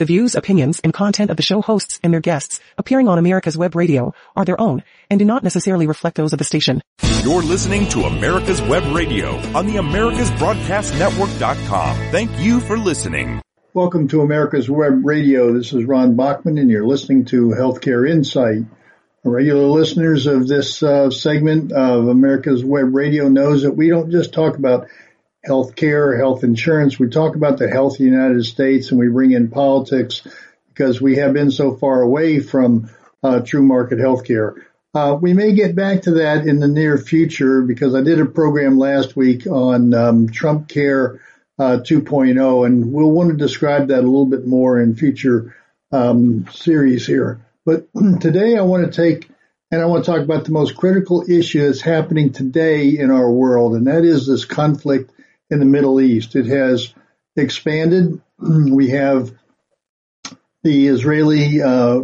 The views, opinions, and content of the show hosts and their guests appearing on America's Web Radio are their own and do not necessarily reflect those of the station. You're listening to America's Web Radio on the AmericasBroadcastNetwork.com. Thank you for listening. Welcome to America's Web Radio. This is Ron Bachman, and you're listening to Healthcare Insight. Regular listeners of this segment of America's Web Radio knows that we don't just talk about healthcare or health insurance. We talk about the health of the United States, and we bring in politics because we have been so far away from true market healthcare. We may get back to that in the near future because I did a program last week on Trump Care 2.0, and we'll want to describe that a little bit more in future series here. But today I want to talk about the most critical issue that's happening today in our world, and that is this conflict in the Middle East. It has expanded. We have the Israeli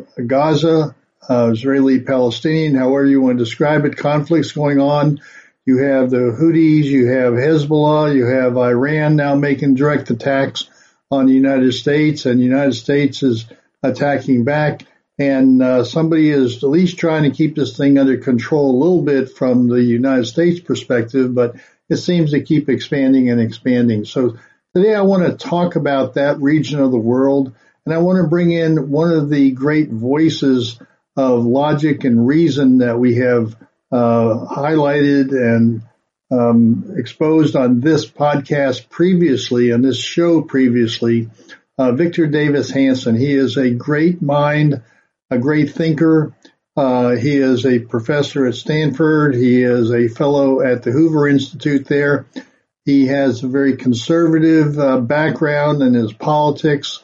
Gaza, Israeli-Palestinian, however you want to describe it, conflicts going on. You have the Houthis, you have Hezbollah, you have Iran now making direct attacks on the United States, and the United States is attacking back. And somebody is at least trying to keep this thing under control a little bit from the United States perspective, but it seems to keep expanding and expanding. So today I want to talk about that region of the world, and I want to bring in one of the great voices of logic and reason that we have highlighted and exposed on this podcast previously, on this show previously, Victor Davis Hanson. He is a great mind, a great thinker. He is a professor at Stanford. He is a fellow at the Hoover Institute there. He has a very conservative background in his politics,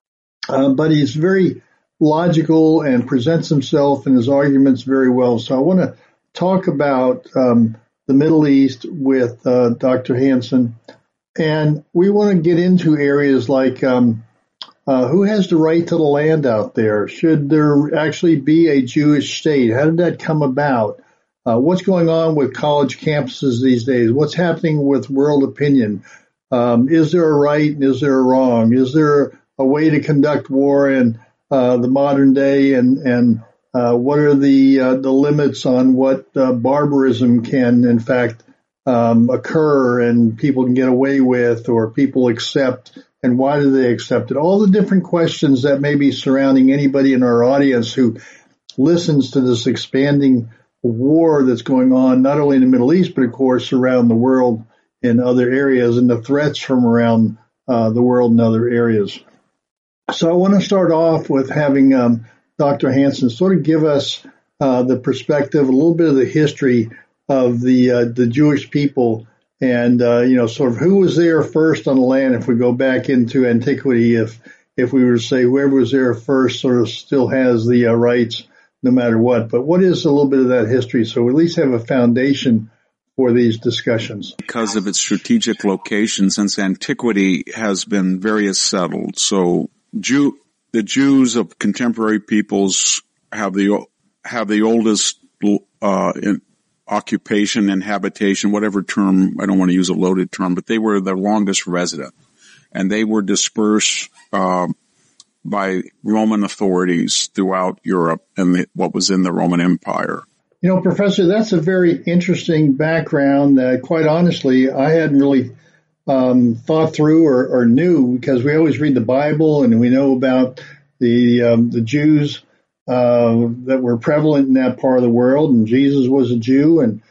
but he's very logical and presents himself and his arguments very well. So I want to talk about the Middle East with Dr. Hanson, and we want to get into areas like who has the right to the land out there? Should there actually be a Jewish state? How did that come about? What's going on with college campuses these days? What's happening with world opinion? Is there a right and is there a wrong? Is there a way to conduct war in the modern day? And what are the limits on what barbarism can, in fact, occur and people can get away with or people accept? And why do they accept it? All the different questions that may be surrounding anybody in our audience who listens to this expanding war that's going on, not only in the Middle East, but of course around the world in other areas, and the threats from around the world in other areas. So I want to start off with having Dr. Hanson sort of give us the perspective, a little bit of the history of the Jewish people. And, sort of who was there first on the land, if we go back into antiquity, if we were to say whoever was there first sort of still has the rights no matter what. But what is a little bit of that history? So we at least have a foundation for these discussions. Because of its strategic location, since antiquity has been very settled. So the Jews of contemporary peoples have the oldest occupation and habitation, whatever term, I don't want to use a loaded term, but they were the longest resident. And they were dispersed by Roman authorities throughout Europe and what was in the Roman Empire. You know, Professor, that's a very interesting background that, quite honestly, I hadn't really thought through or knew, because we always read the Bible and we know about the Jews that were prevalent in that part of the world, and Jesus was a Jew, and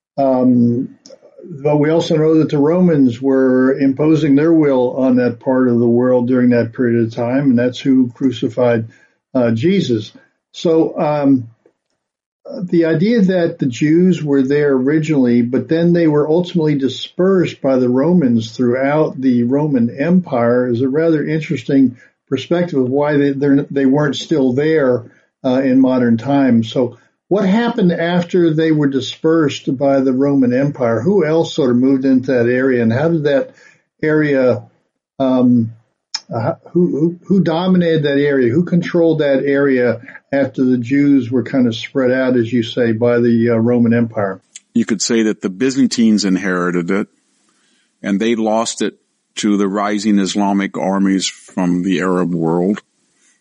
but we also know that the Romans were imposing their will on that part of the world during that period of time, and that's who crucified Jesus. So the idea that the Jews were there originally, but then they were ultimately dispersed by the Romans throughout the Roman Empire, is a rather interesting perspective of why they weren't still there in modern times. So what happened after they were dispersed by the Roman Empire? Who else sort of moved into that area, and how did that area, who dominated that area? Who controlled that area after the Jews were kind of spread out, as you say, by the Roman Empire? You could say that the Byzantines inherited it, and they lost it to the rising Islamic armies from the Arab world.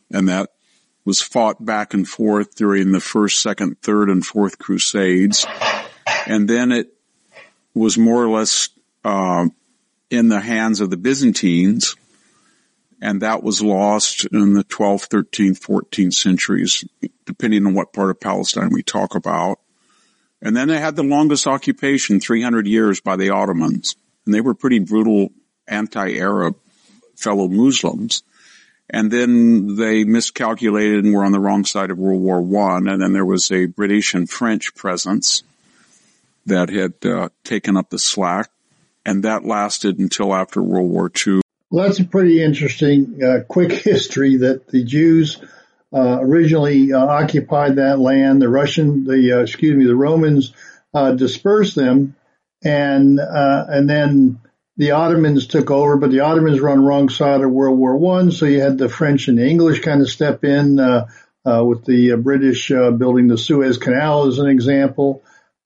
and that was fought back and forth during the First, Second, Third, and Fourth Crusades. And then it was more or less in the hands of the Byzantines, and that was lost in the 12th, 13th, 14th centuries, depending on what part of Palestine we talk about. And then they had the longest occupation, 300 years, by the Ottomans. And they were pretty brutal anti-Arab fellow Muslims. And then they miscalculated and were on the wrong side of World War I. And then there was a British and French presence that had taken up the slack. And that lasted until after World War II. Well, that's a pretty interesting, quick history that the Jews originally occupied that land. The Romans dispersed them, and then the Ottomans took over. But the Ottomans were on the wrong side of World War I, so you had the French and the English kind of step in with the British building the Suez Canal as an example.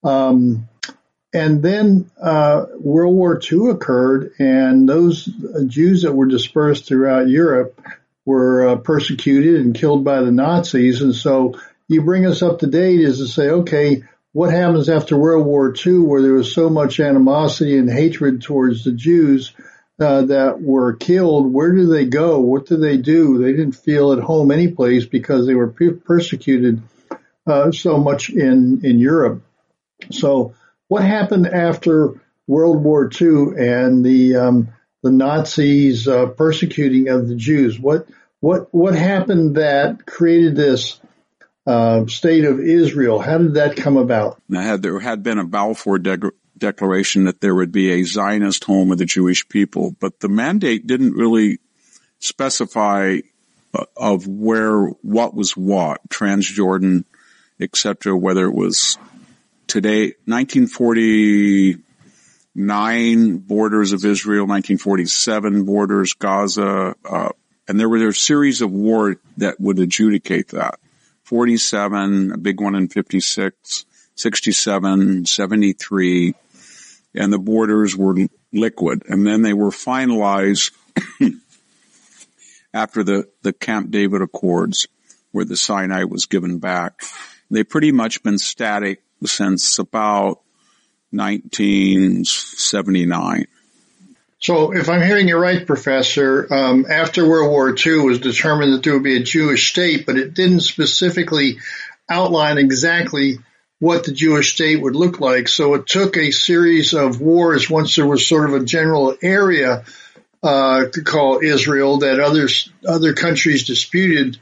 And then World War II occurred, and those Jews that were dispersed throughout Europe were persecuted and killed by the Nazis. And so you bring us up to date is to say, okay, what happens after World War II, where there was so much animosity and hatred towards the Jews that were killed? Where do they go? What do? They didn't feel at home anyplace because they were persecuted so much in Europe. So what happened after World War II and the Nazis persecuting of the Jews? What happened that created this state of Israel? How did that come about? There had been a Balfour Declaration that there would be a Zionist home of the Jewish people, but the mandate didn't really specify of what was what, Transjordan, etc., whether it was today, 1949 borders of Israel, 1947 borders, Gaza, and there were a series of war that would adjudicate that. 47, a big one in 56, 67, 73, and the borders were liquid. And then they were finalized after the Camp David Accords, where the Sinai was given back. They've pretty much been static since about 1979. So if I'm hearing you right, Professor, after World War II it was determined that there would be a Jewish state, but it didn't specifically outline exactly what the Jewish state would look like. So it took a series of wars once there was sort of a general area to call Israel that other countries disputed,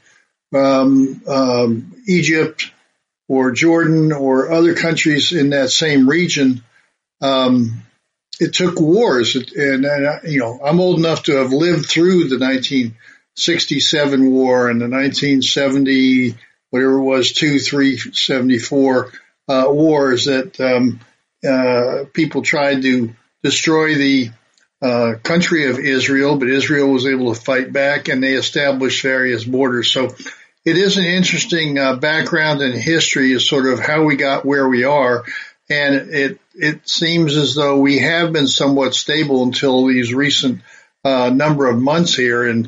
Egypt or Jordan or other countries in that same region. It took wars, and I'm old enough to have lived through the 1967 war and the 1970, whatever it was, 74 wars that people tried to destroy the country of Israel, but Israel was able to fight back, and they established various borders. So it is an interesting background in history, is sort of how we got where we are. And it seems as though we have been somewhat stable until these recent number of months here in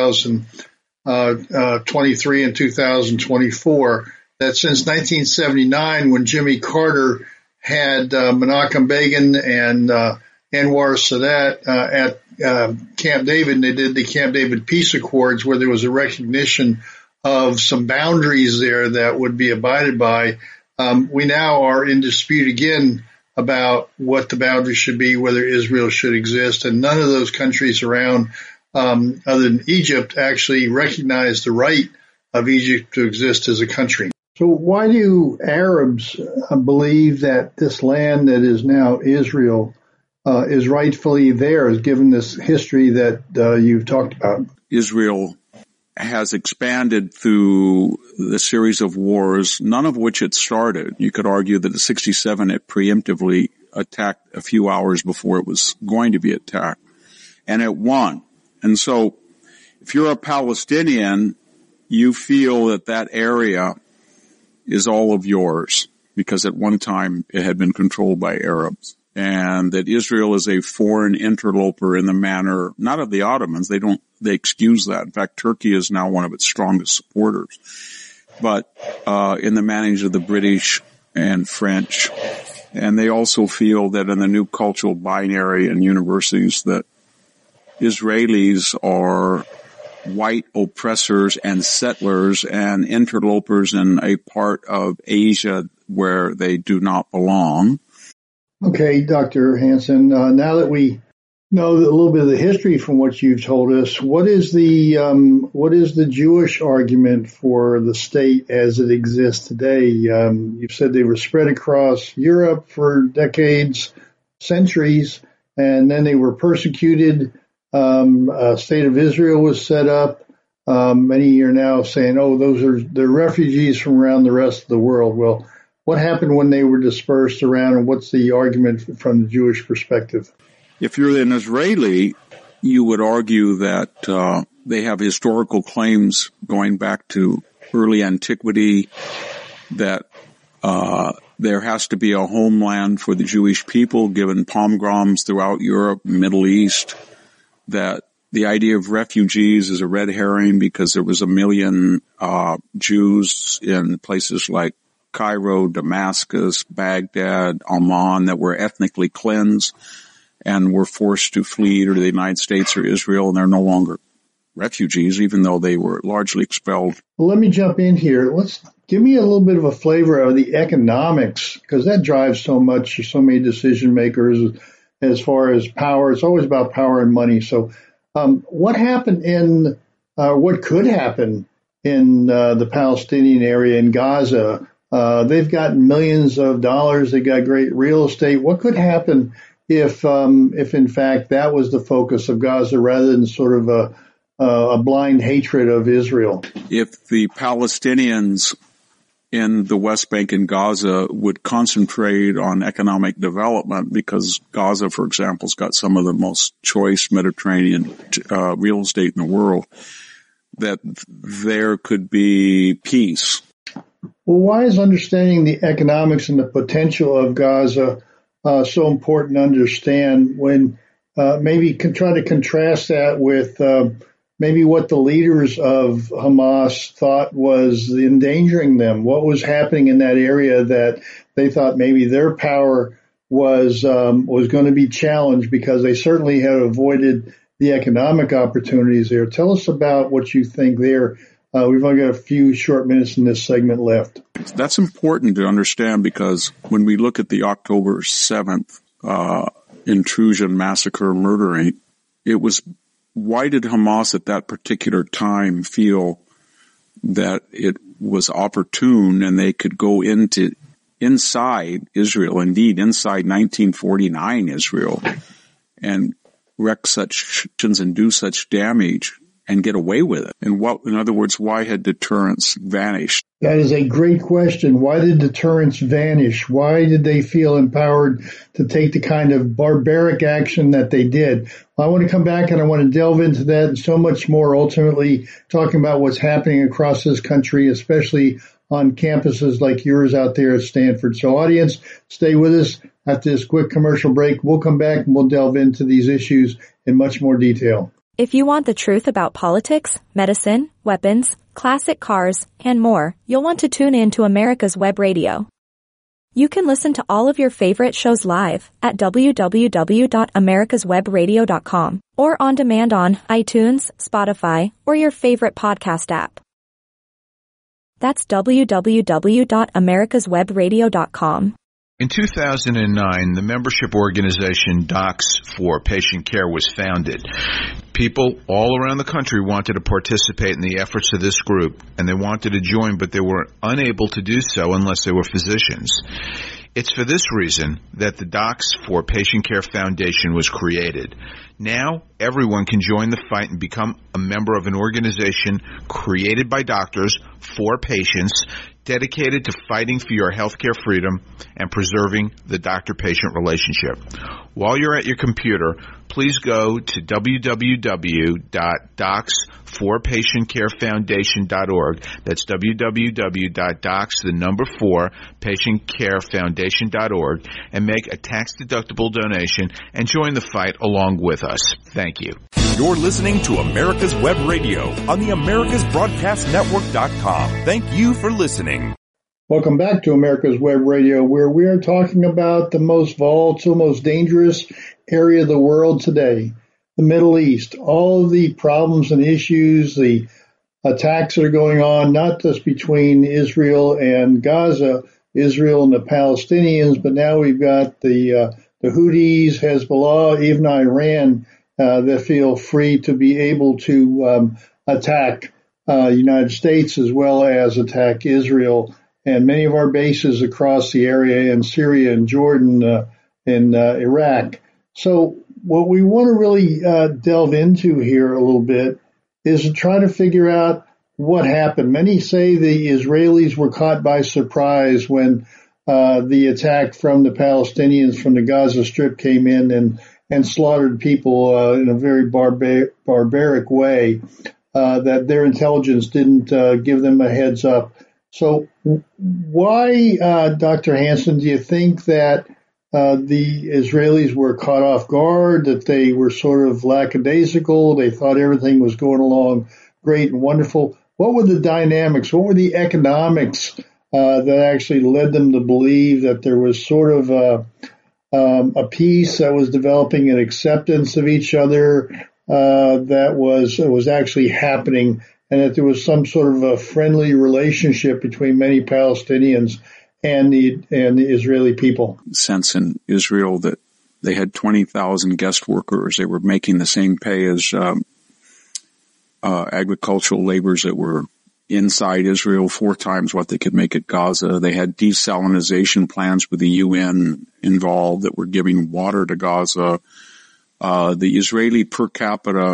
2023 and 2024, that since 1979, when Jimmy Carter had Menachem Begin and Anwar Sadat at Camp David, and they did the Camp David Peace Accords, where there was a recognition of some boundaries there that would be abided by. We now are in dispute again about what the boundaries should be, whether Israel should exist, and none of those countries around, other than Egypt, actually recognize the right of Egypt to exist as a country. So why do Arabs believe that this land that is now Israel is rightfully theirs, given this history that you've talked about? Israel has expanded through the series of wars, none of which it started. You could argue that in 67 it preemptively attacked a few hours before it was going to be attacked, and it won. And so if you're a Palestinian, you feel that area is all of yours, because at one time it had been controlled by Arabs, and that Israel is a foreign interloper in the manner, not of the Ottomans. they excuse that. In fact, Turkey is now one of its strongest supporters. But in the management of the British and French, and they also feel that in the new cultural binary in universities that Israelis are white oppressors and settlers and interlopers in a part of Asia where they do not belong. Okay, Dr. Hansen, now that we know a little bit of the history from what you've told us, what is the Jewish argument for the state as it exists today? You've said they were spread across Europe for decades, centuries, and then they were persecuted. A state of Israel was set up. Many are now saying, they're refugees from around the rest of the world. Well, what happened when they were dispersed around, and what's the argument from the Jewish perspective? If you're an Israeli, you would argue that they have historical claims going back to early antiquity, that there has to be a homeland for the Jewish people given pogroms throughout Europe and Middle East, that the idea of refugees is a red herring because there was 1 million Jews in places like Cairo, Damascus, Baghdad, Amman that were ethnically cleansed and were forced to flee either to the United States or Israel, and they're no longer refugees, even though they were largely expelled. Well, let me jump in here. Give me a little bit of a flavor of the economics, because that drives so many decision makers as far as power. It's always about power and money. So what happened what could happen in the Palestinian area in Gaza? They've got millions of dollars. They've got great real estate. What could happen if in fact that was the focus of Gaza rather than sort of a blind hatred of Israel? If the Palestinians in the West Bank and Gaza would concentrate on economic development, because Gaza, for example, has got some of the most choice Mediterranean real estate in the world, that there could be peace. Well, why is understanding the economics and the potential of Gaza so important to understand when maybe try to contrast that with maybe what the leaders of Hamas thought was endangering them? What was happening in that area that they thought maybe their power was going to be challenged because they certainly had avoided the economic opportunities there? Tell us about what you think there. We've only got a few short minutes in this segment left. That's important to understand, because when we look at the October 7th intrusion, massacre, murdering, it was, why did Hamas at that particular time feel that it was opportune and they could go inside Israel, indeed inside 1949 Israel, and wreak such and do such damage and get away with it? And in other words, why had deterrence vanished? That is a great question. Why did deterrence vanish? Why did they feel empowered to take the kind of barbaric action that they did? Well, I want to come back and I want to delve into that and so much more, ultimately talking about what's happening across this country, especially on campuses like yours out there at Stanford. So audience, stay with us. After this quick commercial break, we'll come back and we'll delve into these issues in much more detail. If you want the truth about politics, medicine, weapons, classic cars, and more, you'll want to tune in to America's Web Radio. You can listen to all of your favorite shows live at www.americaswebradio.com or on demand on iTunes, Spotify, or your favorite podcast app. That's www.americaswebradio.com. In 2009, the membership organization Docs for Patient Care was founded. People all around the country wanted to participate in the efforts of this group, and they wanted to join, but they were unable to do so unless they were physicians. It's for this reason that the Docs for Patient Care Foundation was created. Now, everyone can join the fight and become a member of an organization created by doctors for patients, dedicated to fighting for your healthcare freedom and preserving the doctor-patient relationship. While you're at your computer, please go to www.docs4patientcarefoundation.org. That's www.docs4patientcarefoundation.org and make a tax-deductible donation and join the fight along with us. Thank you. You're listening to America's Web Radio on the AmericasBroadcastNetwork.com. Thank you for listening. Welcome back to America's Web Radio, where we are talking about the most volatile, most dangerous area of the world today, the Middle East. All of the problems and issues, the attacks that are going on, not just between Israel and Gaza, Israel and the Palestinians, but now we've got the Houthis, Hezbollah, even Iran, that feel free to be able to attack the United States as well as attack Israel and many of our bases across the area in Syria and Jordan and Iraq. So what we want to really delve into here a little bit is to try to figure out what happened. Many say the Israelis were caught by surprise when the attack from the Palestinians from the Gaza Strip came in and slaughtered people in a very barbaric way, that their intelligence didn't give them a heads up. So why, Dr. Hansen, do you think that the Israelis were caught off guard, that they were sort of lackadaisical, they thought everything was going along great and wonderful? What were the dynamics? What were the economics that actually led them to believe that there was sort of a peace that was developing, an acceptance of each other that was actually happening, and that there was some sort of a friendly relationship between many Palestinians and the Israeli people? Sense in Israel that they had 20,000 guest workers. They were making the same pay as agricultural laborers that were inside Israel, 4 times what they could make at Gaza. They had desalinization plants with the UN involved that were giving water to Gaza. The Israeli per capita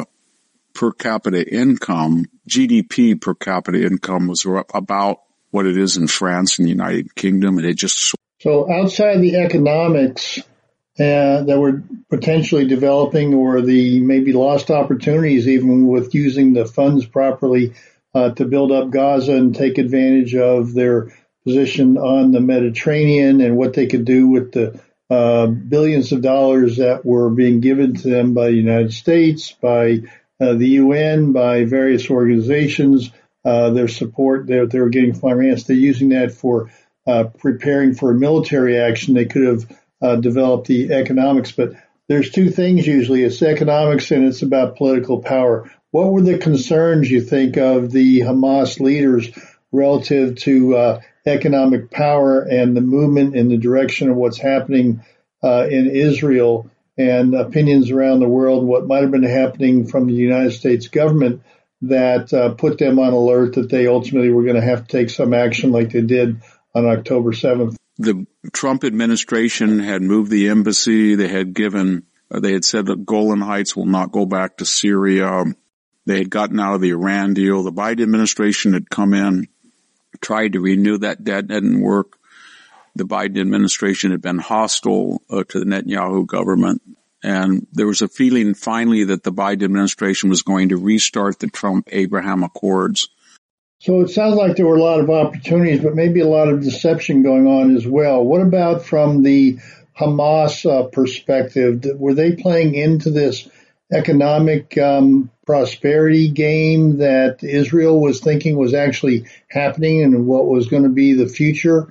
income, GDP per capita income, was about what it is in France and the United Kingdom, and it just... So outside the economics that were potentially developing, or the maybe lost opportunities even with using the funds properly to build up Gaza and take advantage of their position on the Mediterranean and what they could do with the billions of dollars that were being given to them by the United States, by the UN, by various organizations, their support that they were getting from Iran. They're using that for preparing for military action. They could have developed the economics, but there's 2 things usually. It's economics and it's about political power. What were the concerns, you think, of the Hamas leaders relative to economic power and the movement in the direction of what's happening in Israel, and opinions around the world, what might have been happening from the United States government that put them on alert that they ultimately were going to have to take some action like they did on October 7th? The Trump administration had moved the embassy. They had said that Golan Heights will not go back to Syria. They had gotten out of the Iran deal. The Biden administration had come in, tried to renew that. That didn't work. The Biden administration had been hostile to the Netanyahu government. And there was a feeling finally that the Biden administration was going to restart the Trump-Abraham Accords. So it sounds like there were a lot of opportunities, but maybe a lot of deception going on as well. What about from the Hamas perspective? Were they playing into this economic prosperity game that Israel was thinking was actually happening and what was going to be the future?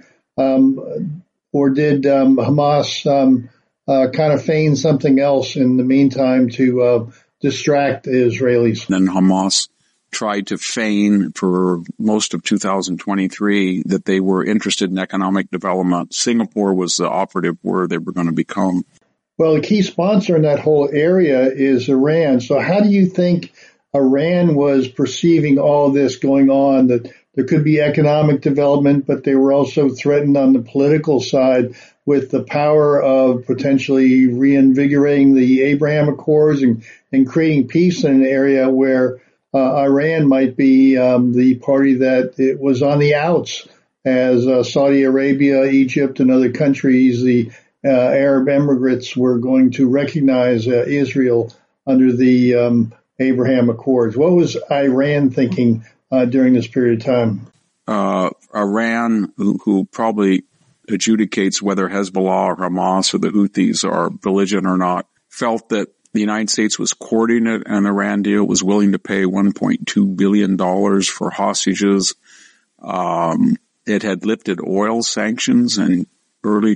Or did Hamas kind of feign something else in the meantime to distract the Israelis? Then Hamas tried to feign for most of 2023 that they were interested in economic development. Singapore was the operative word they were going to become. Well, the key sponsor in that whole area is Iran. So how do you think Iran was perceiving all this going on, that there could be economic development, but they were also threatened on the political side with the power of potentially reinvigorating the Abraham Accords and creating peace in an area where Iran might be the party that it was on the outs, as Saudi Arabia, Egypt, and other countries, the Arab Emirates were going to recognize Israel under the Abraham Accords. What was Iran thinking during this period of time? Iran, who probably adjudicates whether Hezbollah or Hamas or the Houthis are belligerent or not, felt that the United States was courting an Iran deal, was willing to pay $1.2 billion for hostages. It had lifted oil sanctions in early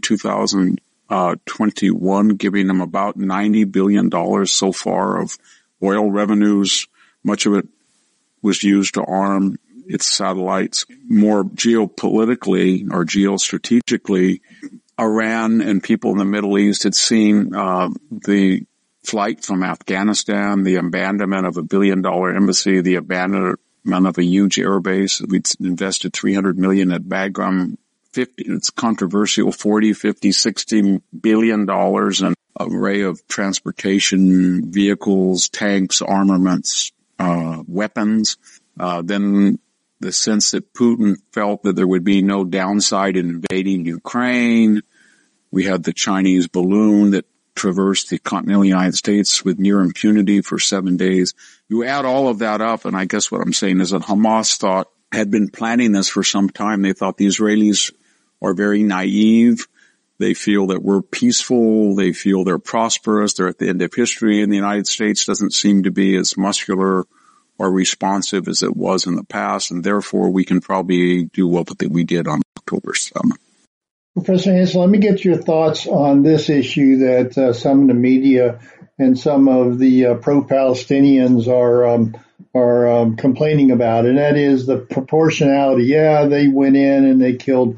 2021, giving them about $90 billion so far of oil revenues. Much of it was used to arm its satellites. More geopolitically or geostrategically, Iran and people in the Middle East had seen the flight from Afghanistan, the abandonment of $1 billion embassy, the abandonment of a huge airbase. We'd invested $300 million at Bagram. It's controversial, 40, 50, 60 billion dollars, and an array of transportation vehicles, tanks, armaments, weapons. Then the sense that Putin felt that there would be no downside in invading Ukraine. We had the Chinese balloon that traversed the continental United States with near impunity for 7 days. You add all of that up, and I guess what I'm saying is that Hamas had been planning this for some time. They thought the Israelis are very naive. They feel that we're peaceful. They feel they're prosperous. They're at the end of history, and the United States doesn't seem to be as muscular or responsive as it was in the past, and therefore we can probably do what we did on October 7th. Professor Hansel, let me get your thoughts on this issue that some of the media and some of the pro-Palestinians are complaining about, and that is the proportionality. Yeah, they went in and they killed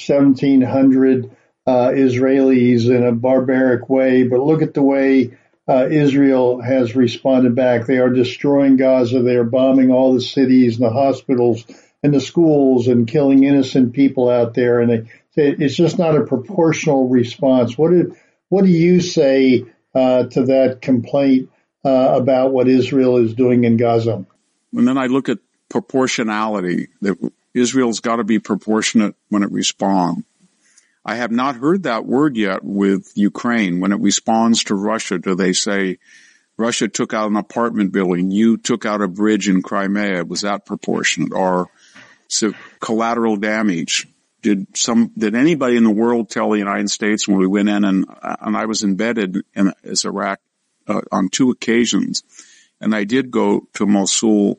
1,700 Israelis in a barbaric way, but look at the way Israel has responded back. They are destroying Gaza. They are bombing all the cities and the hospitals and the schools and killing innocent people out there. And it's just not a proportional response. What do you say to that complaint about what Israel is doing in Gaza? And then I look at proportionality. That Israel's got to be proportionate when it responds. I have not heard that word yet with Ukraine. When it responds to Russia, do they say, Russia took out an apartment building, you took out a bridge in Crimea, was that proportionate? Or so collateral damage? Did anybody in the world tell the United States when we went in and I was embedded in Iraq on 2 occasions, and I did go to Mosul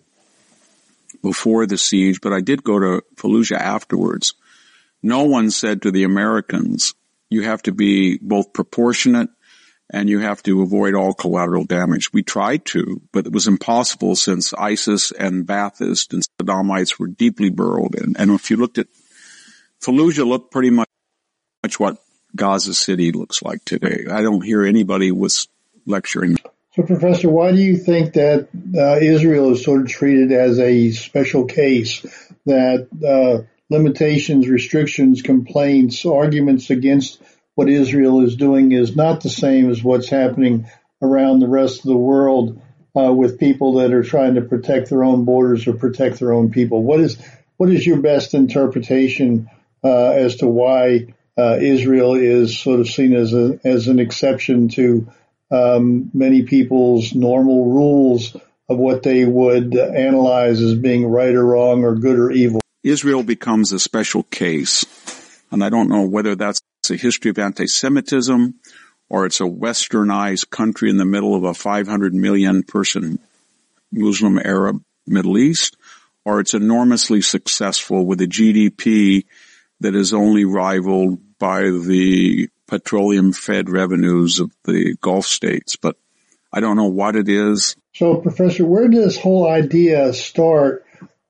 before the siege, but I did go to Fallujah afterwards. No one said to the Americans, you have to be both proportionate and you have to avoid all collateral damage. We tried to, but it was impossible since ISIS and Baathists and Saddamites were deeply burrowed in. And if you looked at Fallujah, looked pretty much what Gaza City looks like today. I don't hear anybody was lecturing. So, Professor, why do you think that Israel is sort of treated as a special case, that limitations, restrictions, complaints, arguments against what Israel is doing is not the same as what's happening around the rest of the world with people that are trying to protect their own borders or protect their own people? What is your best interpretation as to why Israel is sort of seen as an exception to many people's normal rules of what they would analyze as being right or wrong or good or evil? Israel becomes a special case, and I don't know whether that's a history of anti-Semitism or it's a westernized country in the middle of a 500 million person Muslim Arab Middle East, or it's enormously successful with a GDP that is only rivaled by the petroleum-fed revenues of the Gulf states. But I don't know what it is. So, Professor, where did this whole idea start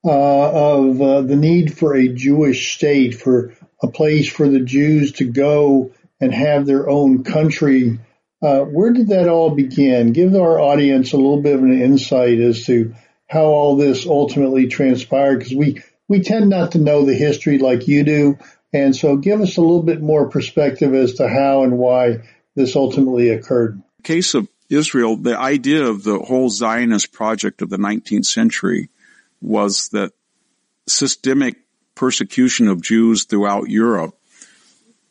of the need for a Jewish state, for a place for the Jews to go and have their own country? Where did that all begin? Give our audience a little bit of an insight as to how all this ultimately transpired, because we tend not to know the history like you do. And so give us a little bit more perspective as to how and why this ultimately occurred. In the case of Israel, the idea of the whole Zionist project of the 19th century was that systemic persecution of Jews throughout Europe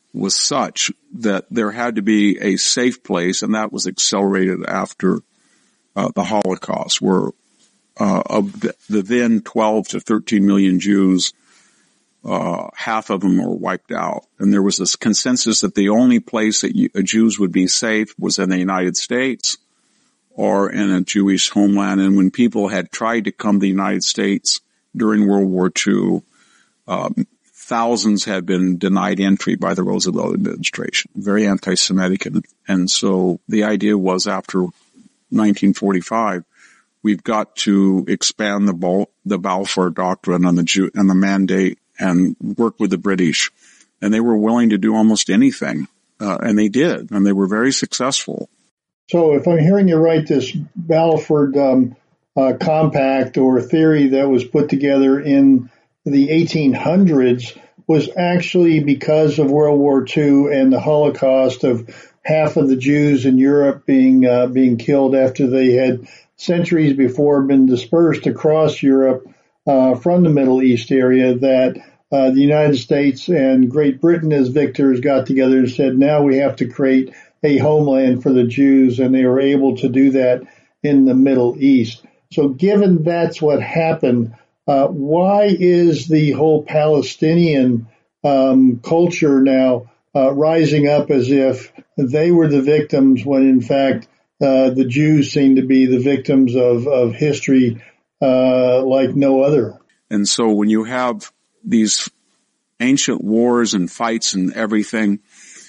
was such that there had to be a safe place, and that was accelerated after the Holocaust, where of the then 12 to 13 million Jews, half of them were wiped out. And there was this consensus that the only place that Jews would be safe was in the United States or in a Jewish homeland. And when people had tried to come to the United States during World War II, thousands had been denied entry by the Roosevelt administration, very anti-Semitic. And so the idea was, after 1945, we've got to expand the Balfour Doctrine and the mandate and work with the British. And they were willing to do almost anything. And they did. And they were very successful. So if I'm hearing you right, this Balfour Compact or theory that was put together in the 1800s was actually because of World War II and the Holocaust, of half of the Jews in Europe being killed after they had centuries before been dispersed across Europe from the Middle East area, that the United States and Great Britain as victors got together and said, now we have to create a homeland for the Jews, and they were able to do that in the Middle East. So given that's what happened, why is the whole Palestinian culture now rising up as if they were the victims, when in fact the Jews seem to be the victims of history like no other? And so when you have these ancient wars and fights and everything,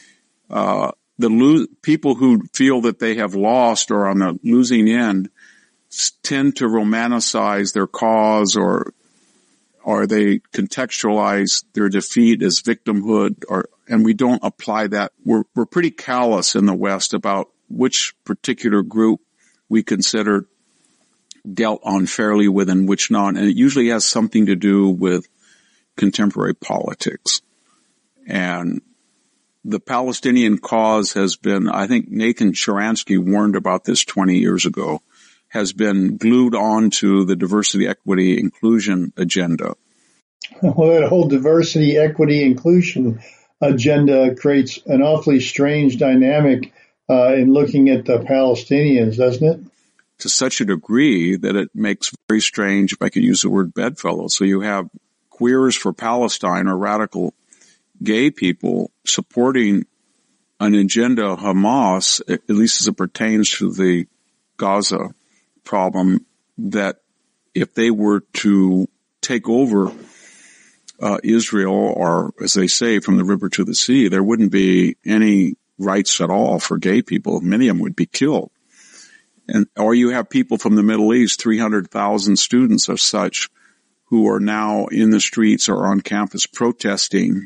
people who feel that they have lost or on the losing end tend to romanticize their cause, or they contextualize their defeat as victimhood, and we don't apply that. We're pretty callous in the West about which particular group we consider dealt unfairly with and which not, and it usually has something to do with contemporary politics. And the Palestinian cause has been, I think Nathan Sharansky warned about this 20 years ago, has been glued onto the diversity, equity, inclusion agenda. Well, that whole diversity, equity, inclusion agenda creates an awfully strange dynamic in looking at the Palestinians, doesn't it? To such a degree that it makes very strange, if I could use the word bedfellow. So you have Queers for Palestine, or radical gay people, supporting an agenda of Hamas, at least as it pertains to the Gaza problem, that if they were to take over Israel, or as they say, from the river to the sea, there wouldn't be any rights at all for gay people. Many of them would be killed. Or you have people from the Middle East, 300,000 students of such, who are now in the streets or on campus protesting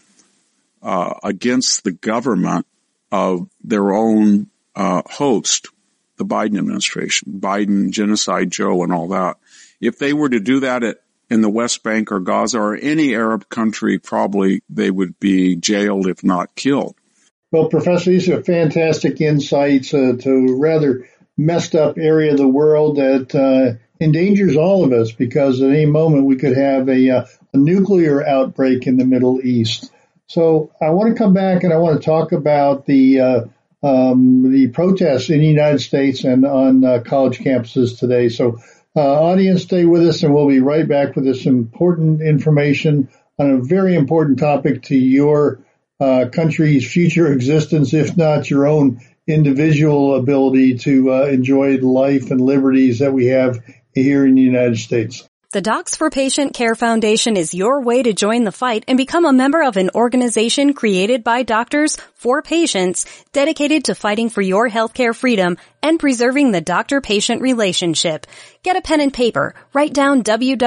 against the government of their own host, the Biden administration, Biden, Genocide Joe, and all that. If they were to do that in the West Bank or Gaza or any Arab country, probably they would be jailed, if not killed. Well, Professor, these are fantastic insights to a rather messed up area of the world that endangers all of us, because at any moment we could have a nuclear outbreak in the Middle East. So I want to come back and I want to talk about the protests in the United States and on college campuses today. So audience, stay with us, and we'll be right back with this important information on a very important topic to your country's future existence, if not your own individual ability to enjoy the life and liberties that we have here in the United States. The Docs for Patient Care Foundation is your way to join the fight and become a member of an organization created by doctors for patients, dedicated to fighting for your healthcare freedom and preserving the doctor-patient relationship. Get a pen and paper. Write down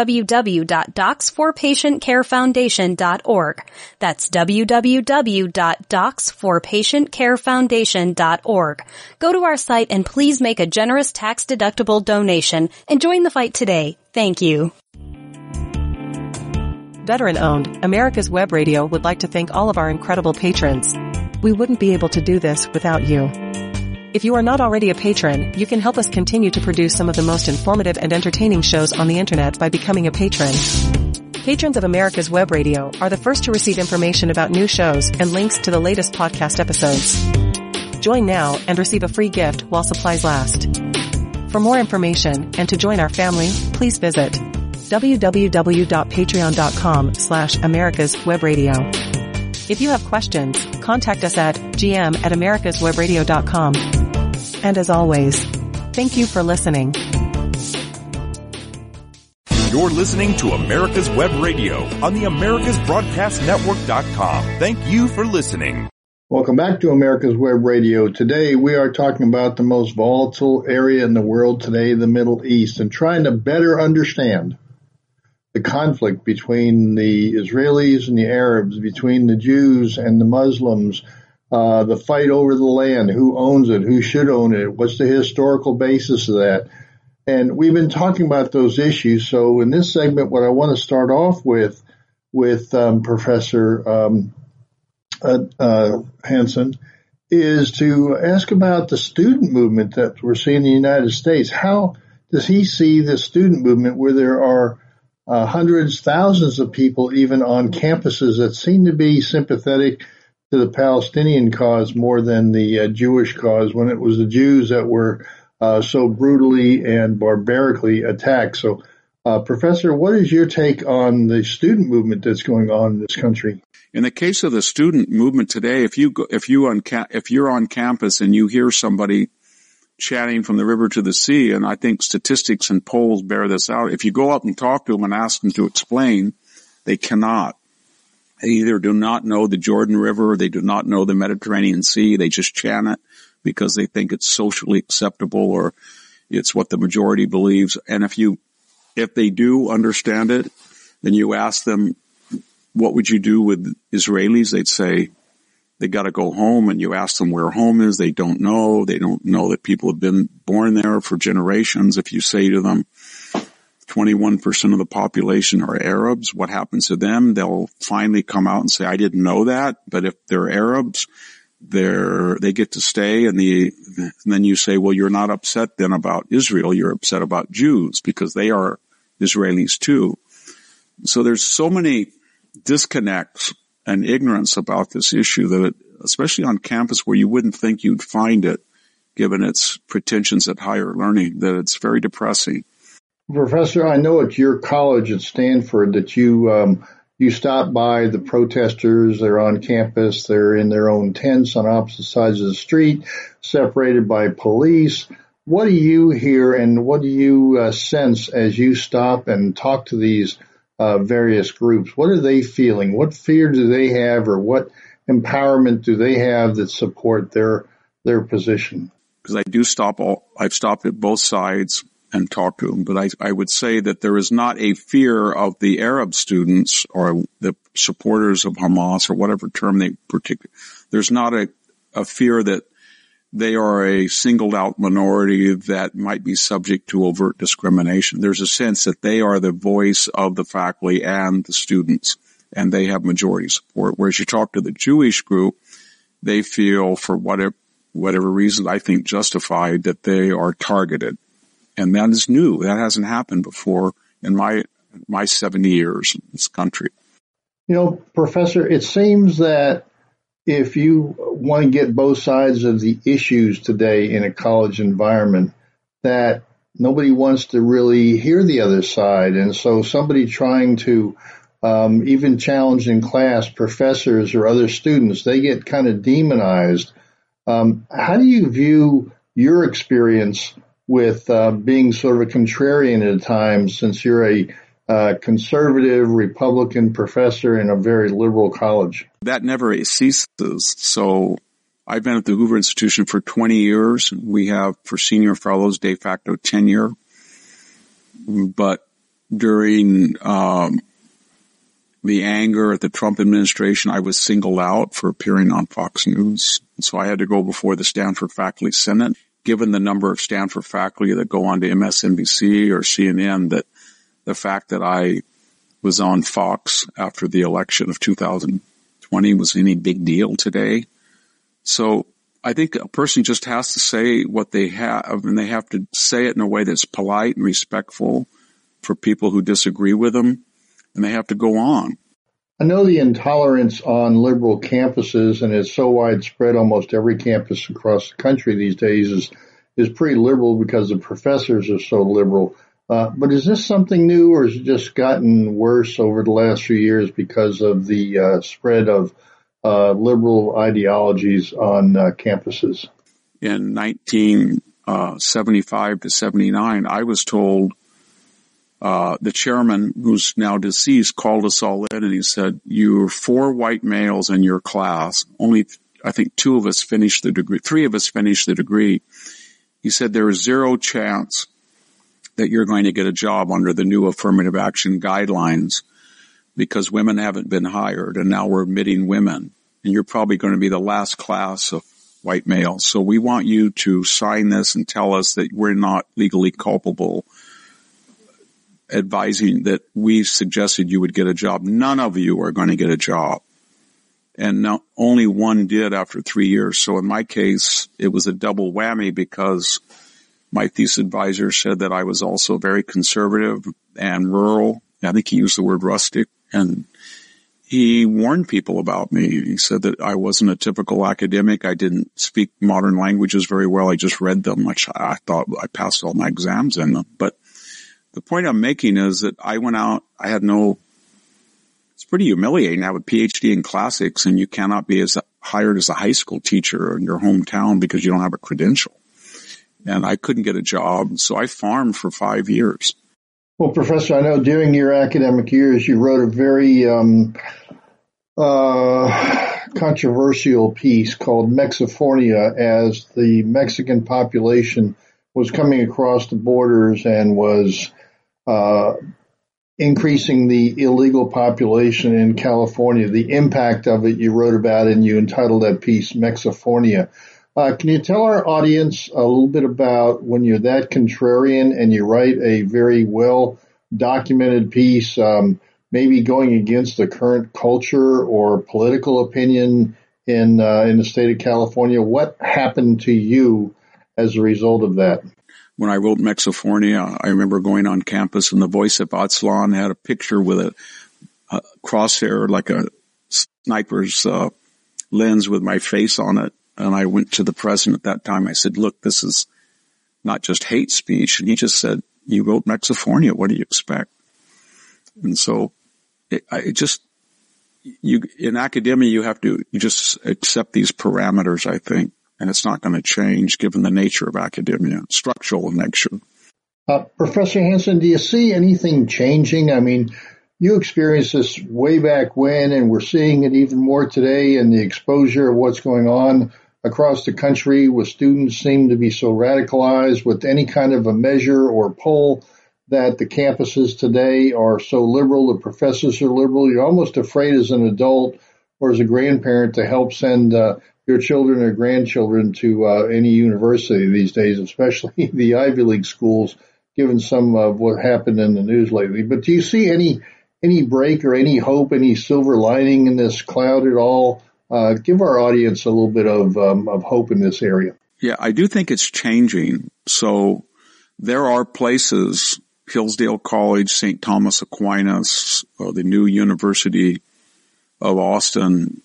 www.docsforpatientcarefoundation.org. That's www.docsforpatientcarefoundation.org. Go to our site and please make a generous tax-deductible donation and join the fight today. Thank you. Veteran-owned, America's Web Radio would like to thank all of our incredible patrons. We wouldn't be able to do this without you. If you are not already a patron, you can help us continue to produce some of the most informative and entertaining shows on the internet by becoming a patron. Patrons of America's Web Radio are the first to receive information about new shows and links to the latest podcast episodes. Join now and receive a free gift while supplies last. For more information and to join our family, please visit www.patreon.com/americaswebradio. If you have questions, contact us at gm@americaswebradio.com. And as always, thank you for listening. You're listening to America's Web Radio on the AmericasBroadcastNetwork.com. Thank you for listening. Welcome back to America's Web Radio. Today we are talking about the most volatile area in the world today, the Middle East, and trying to better understand the conflict between the Israelis and the Arabs, between the Jews and the Muslims, the fight over the land, who owns it, who should own it, what's the historical basis of that. And we've been talking about those issues. So in this segment, what I want to start off with Professor Hansen, is to ask about the student movement that we're seeing in the United States. How does he see the student movement where there are hundreds, thousands of people even on campuses that seem to be sympathetic to the Palestinian cause more than the Jewish cause, when it was the Jews that were so brutally and barbarically attacked? So, Professor, what is your take on the student movement that's going on in this country? In the case of the student movement today, if you're on campus and you hear somebody chatting from the river to the sea, and I think statistics and polls bear this out, if you go up and talk to them and ask them to explain, they cannot. They either do not know the Jordan River, or they do not know the Mediterranean Sea. They just chant it because they think it's socially acceptable, or it's what the majority believes. And if they do understand it, then you ask them, what would you do with Israelis? They'd say they got to go home. And you ask them where home is. They don't know. They don't know that people have been born there for generations. If you say to them 21% of the population are Arabs, what happens to them? They'll finally come out and say, I didn't know that. But if they're Arabs, they get to stay. And then you say, well, you're not upset then about Israel. You're upset about Jews because they are Israelis too. So there's so many disconnects and ignorance about this issue that, especially on campus where you wouldn't think you'd find it, given its pretensions at higher learning, that it's very depressing. Professor, I know at your college at Stanford that you stop by the protesters. They're on campus. They're in their own tents on opposite sides of the street, separated by police. What do you hear and what do you sense as you stop and talk to these various groups? What are they feeling? What fear do they have, or what empowerment do they have that support their position? Because I've stopped at both sides and talked to them, but I would say that there is not a fear of the Arab students or the supporters of Hamas, or whatever term they particularly. There's not a fear that they are a singled out minority that might be subject to overt discrimination. There's a sense that they are the voice of the faculty and the students, and they have majority support. Whereas you talk to the Jewish group, they feel, for whatever reason, I think justified, that they are targeted. And that is new. That hasn't happened before in my 70 years in this country. You know, Professor, it seems that if you want to get both sides of the issues today in a college environment, that nobody wants to really hear the other side. And so somebody trying to even challenge in class professors or other students, they get kind of demonized. How do you view your experience with being sort of a contrarian at times, since you're a conservative Republican professor in a very liberal college? That never ceases. So I've been at the Hoover Institution for 20 years. We have, for senior fellows, de facto tenure. But during the anger at the Trump administration, I was singled out for appearing on Fox News. So I had to go before the Stanford Faculty Senate. Given the number of Stanford faculty that go on to MSNBC or CNN, that the fact that I was on Fox after the election of 2020 was any big deal today. So I think a person just has to say what they have, and they have to say it in a way that's polite and respectful for people who disagree with them. and they have to go on. I know the intolerance on liberal campuses, and it's so widespread, almost every campus across the country these days is pretty liberal because the professors are so liberal. But is this something new, or has it just gotten worse over the last few years because of the spread of liberal ideologies on campuses? In 1975 to 79, I was told the chairman, who's now deceased, called us all in and he said, "You're 4 white males in your class. Only, I think 2 of us finished the degree. 3 of us finished the degree." He said, "There is 0 chance that you're going to get a job under the new affirmative action guidelines because women haven't been hired, and now we're admitting women. And you're probably going to be the last class of white males. So we want you to sign this and tell us that we're not legally culpable, advising that we suggested you would get a job. None of you are going to get a job." And only 1 did after 3 years. So in my case, it was a double whammy because my thesis advisor said that I was also very conservative and rural. I think he used the word rustic. And he warned people about me. He said that I wasn't a typical academic. I didn't speak modern languages very well. I just read them. I thought I passed all my exams in them. But the point I'm making is that I went out, it's pretty humiliating to have a PhD in classics and you cannot be hired as a high school teacher in your hometown because you don't have a credential. And I couldn't get a job, so I farmed for 5 years. Well, Professor, I know during your academic years you wrote a very controversial piece called Mexifornia, as the Mexican population was coming across the borders and was increasing the illegal population in California. The impact of it you wrote about, and you entitled that piece Mexifornia. Can you tell our audience a little bit about when you're that contrarian and you write a very well-documented piece, maybe going against the current culture or political opinion in the state of California? What happened to you as a result of that? When I wrote Mexifornia, I remember going on campus and the Voice of Aztlan had a picture with a crosshair, like a sniper's lens with my face on it. And I went to the president at that time. I said, "Look, this is not just hate speech." And he just said, "You wrote Mexifornia. What do you expect?" And so in academia, you just accept these parameters, I think. And it's not going to change given the nature of academia, structural in nature. Professor Hansen, do you see anything changing? I mean, you experienced this way back when, and we're seeing it even more today in the exposure of what's going on across the country with students seem to be so radicalized with any kind of a measure or poll that the campuses today are so liberal, the professors are liberal. You're almost afraid as an adult or as a grandparent to help send your children or grandchildren to any university these days, especially the Ivy League schools, given some of what happened in the news lately. But do you see any break or any hope, any silver lining in this cloud at all? Give our audience a little bit of hope in this area. Yeah, I do think it's changing. So there are places, Hillsdale College, St. Thomas Aquinas, the new University of Austin,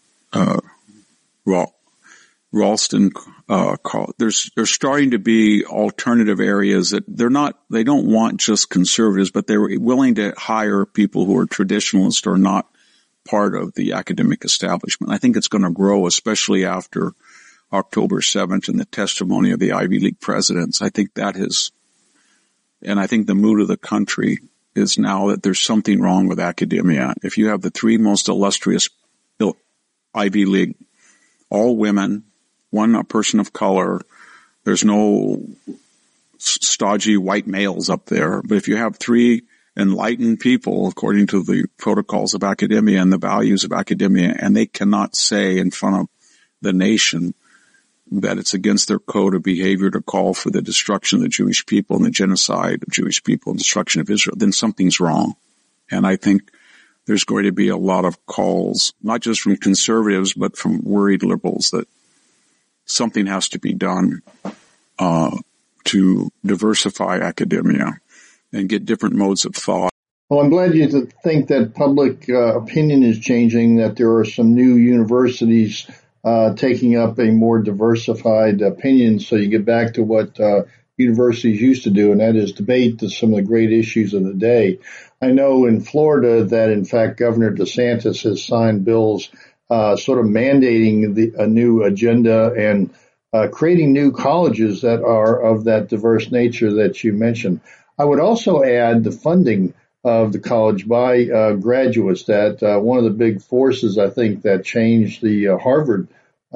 Ralston College. There's starting to be alternative areas that they don't want just conservatives, but they're willing to hire people who are traditionalists or not part of the academic establishment. I think it's going to grow, especially after October 7th and the testimony of the Ivy League presidents. I think and I think the mood of the country is now that there's something wrong with academia. If you have the 3 most illustrious Ivy League, all women, 1 a person of color, there's no stodgy white males up there. But if you have 3 enlightened people, according to the protocols of academia and the values of academia, and they cannot say in front of the nation that it's against their code of behavior to call for the destruction of the Jewish people and the genocide of Jewish people and destruction of Israel, then something's wrong. And I think there's going to be a lot of calls, not just from conservatives, but from worried liberals, that something has to be done to diversify academia and get different modes of thought. Well, I'm glad you think that public opinion is changing, that there are some new universities taking up a more diversified opinion, so you get back to what universities used to do, and that is debate some of the great issues of the day. I know in Florida that, in fact, Governor DeSantis has signed bills sort of mandating a new agenda and creating new colleges that are of that diverse nature that you mentioned. I would also add the funding of the college by graduates. That one of the big forces, I think, that changed the Harvard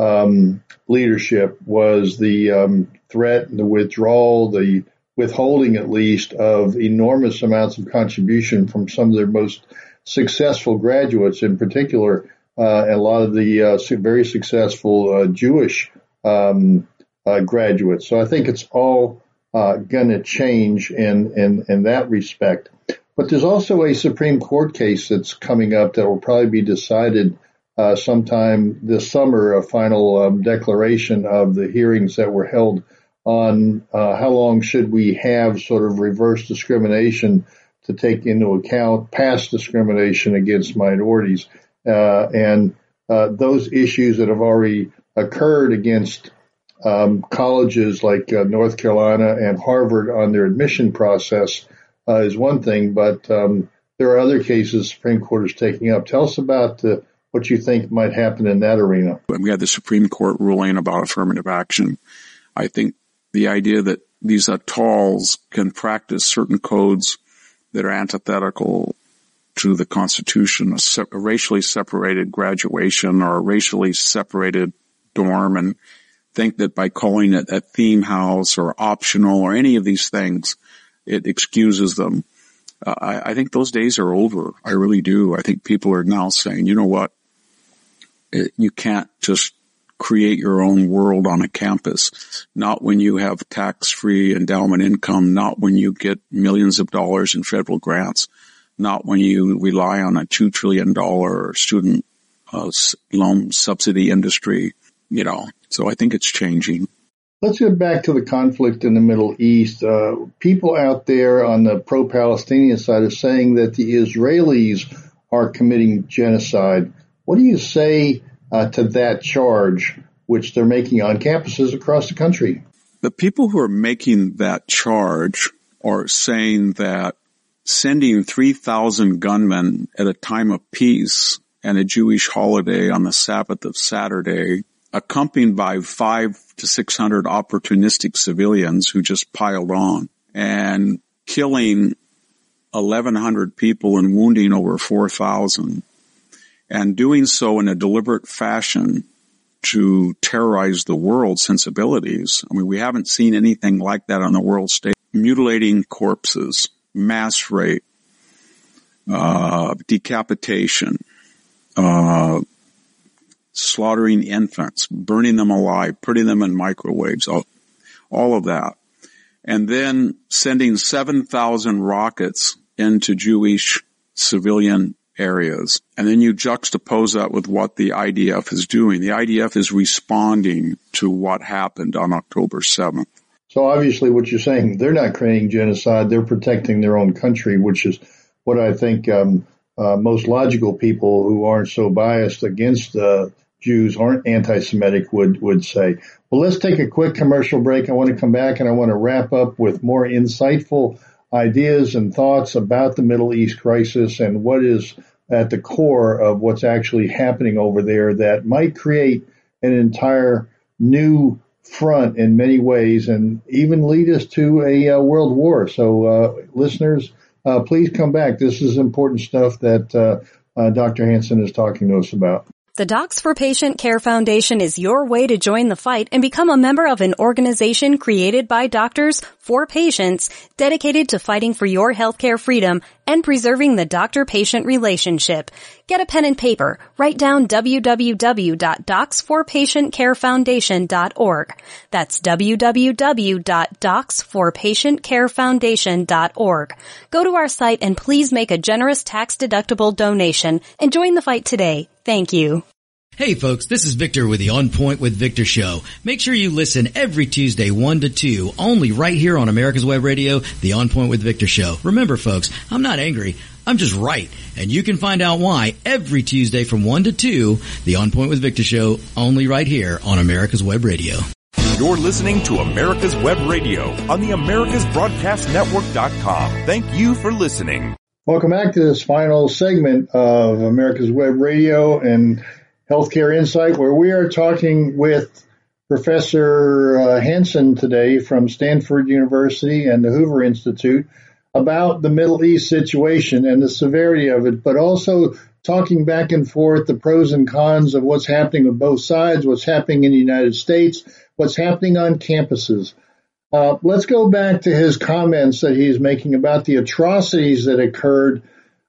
leadership was the threat, the withdrawal, the withholding, at least, of enormous amounts of contribution from some of their most successful graduates, in particular, a lot of the very successful Jewish graduates. So I think it's all going to change in that respect. But there's also a Supreme Court case that's coming up that will probably be decided sometime this summer, a final declaration of the hearings that were held on how long should we have sort of reverse discrimination to take into account past discrimination against minorities. And those issues that have already occurred against colleges like North Carolina and Harvard on their admission process is one thing, but there are other cases the Supreme Court is taking up. Tell us about what you think might happen in that arena. We had the Supreme Court ruling about affirmative action. I think the idea that these atolls can practice certain codes that are antithetical to the Constitution, a racially separated graduation or a racially separated dorm, and think that by calling it a theme house or optional or any of these things, it excuses them. I think those days are over. I really do. I think people are now saying, you know what? You can't just create your own world on a campus. Not when you have tax-free endowment income, not when you get millions of dollars in federal grants, not when you rely on a $2 trillion student loan subsidy industry, So I think it's changing. Let's get back to the conflict in the Middle East. People out there on the pro-Palestinian side are saying that the Israelis are committing genocide. What do you say to that charge, which they're making on campuses across the country? The people who are making that charge are saying that sending 3,000 gunmen at a time of peace and a Jewish holiday on the Sabbath of Saturday, accompanied by 500 to 600 opportunistic civilians who just piled on, and killing 1,100 people and wounding over 4,000, and doing so in a deliberate fashion to terrorize the world's sensibilities. I mean, we haven't seen anything like that on the world stage. Mutilating corpses, mass rape, decapitation, slaughtering infants, burning them alive, putting them in microwaves, all of that. And then sending 7,000 rockets into Jewish civilian areas. And then you juxtapose that with what the IDF is doing. The IDF is responding to what happened on October 7th. So obviously what you're saying, they're not creating genocide, they're protecting their own country, which is what I think most logical people who aren't so biased against Jews, aren't anti-Semitic, would say. Well, let's take a quick commercial break. I want to come back and I want to wrap up with more insightful ideas and thoughts about the Middle East crisis and what is at the core of what's actually happening over there that might create an entire new front in many ways and even lead us to a world war. So, listeners, please come back. This is important stuff that Dr. Hansen is talking to us about. The Docs for Patient Care Foundation is your way to join the fight and become a member of an organization created by doctors for patients dedicated to fighting for your healthcare freedom and preserving the doctor-patient relationship. Get a pen and paper. Write down www.docsforpatientcarefoundation.org. That's www.docsforpatientcarefoundation.org. Go to our site and please make a generous tax-deductible donation and join the fight today. Thank you. Hey folks, this is Victor with the On Point with Victor show. Make sure you listen every Tuesday 1 to 2, only right here on America's Web Radio, the On Point with Victor show. Remember folks, I'm not angry, I'm just right. And you can find out why every Tuesday from 1 to 2, the On Point with Victor show, only right here on America's Web Radio. You're listening to America's Web Radio on the AmericasBroadcastNetwork.com. Thank you for listening. Welcome back to this final segment of America's Web Radio and Healthcare Insight, where we are talking with Professor Hansen today from Stanford University and the Hoover Institute about the Middle East situation and the severity of it, but also talking back and forth the pros and cons of what's happening on both sides, what's happening in the United States, what's happening on campuses. Let's go back to his comments that he's making about the atrocities that occurred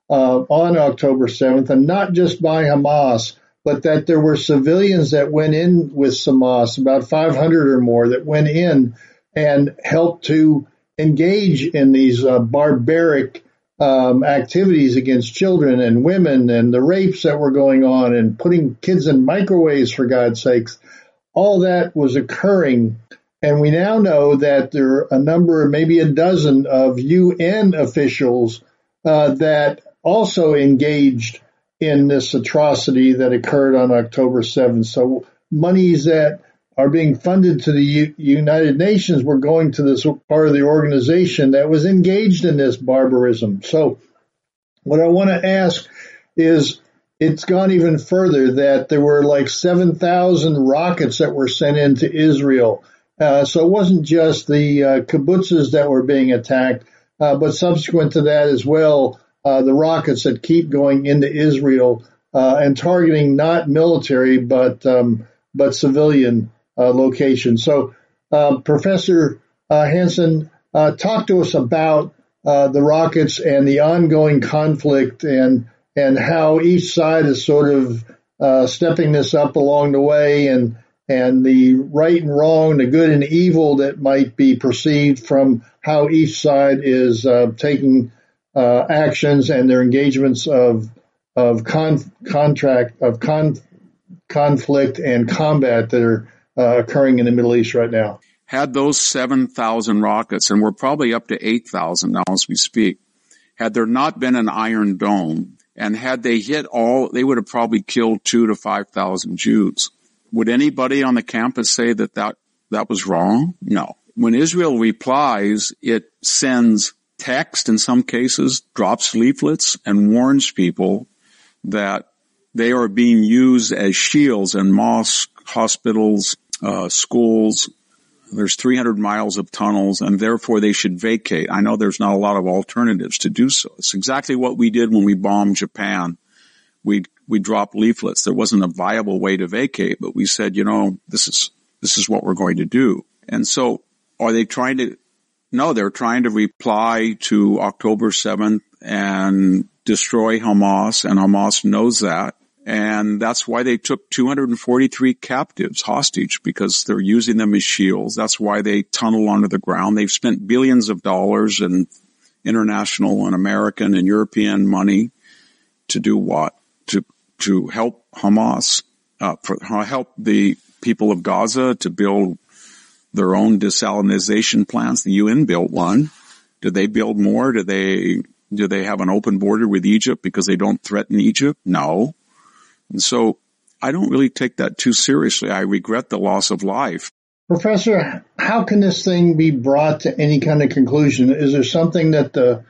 on October 7th, and not just by Hamas, but that there were civilians that went in with Hamas, about 500 or more, that went in and helped to engage in these barbaric activities against children and women, and the rapes that were going on, and putting kids in microwaves, for God's sakes. All that was occurring. And we now know that there are a number, maybe a dozen, of UN officials that also engaged in this atrocity that occurred on October 7th. So monies that are being funded to the United Nations were going to this part of the organization that was engaged in this barbarism. So what I want to ask is, it's gone even further, that there were like 7,000 rockets that were sent into Israel. So it wasn't just the kibbutzes that were being attacked, but subsequent to that as well, the rockets that keep going into Israel and targeting not military but civilian locations. So, Professor Hansen, talk to us about the rockets and the ongoing conflict and how each side is sort of stepping this up along the way, and the right and wrong, the good and evil that might be perceived from how each side is taking actions and their engagements of conflict and combat that are occurring in the Middle East right now. Had those 7,000 rockets, and we're probably up to 8,000 now as we speak, had there not been an Iron Dome, and had they hit all, they would have probably killed 2,000 to 5,000 Jews. Would anybody on the campus say that was wrong? No. When Israel replies, it sends text in some cases, drops leaflets, and warns people that they are being used as shields in mosques, hospitals, schools. There's 300 miles of tunnels, and therefore they should vacate. I know there's not a lot of alternatives to do so. It's exactly what we did when we bombed Japan. We dropped leaflets. There wasn't a viable way to vacate, but we said, this is what we're going to do. And so are they trying to? No, they're trying to reply to October 7th and destroy Hamas, and Hamas knows that. And that's why they took 243 captives hostage, because they're using them as shields. That's why they tunnel under the ground. They've spent billions of dollars in international and American and European money to do what? To help Hamas, help the people of Gaza to build their own desalination plants. The UN built one. Do they build more? Do they have an open border with Egypt because they don't threaten Egypt? No. And so I don't really take that too seriously. I regret the loss of life. Professor, how can this thing be brought to any kind of conclusion? Is there something that the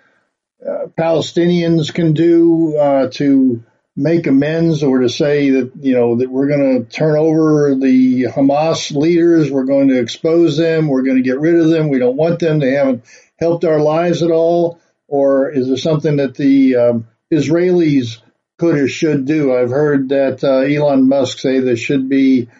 Palestinians can do to make amends, or to say that, that we're going to turn over the Hamas leaders, we're going to expose them, we're going to get rid of them, we don't want them, they haven't helped our lives at all? Or is there something that the Israelis could or should do? I've heard that Elon Musk say there should be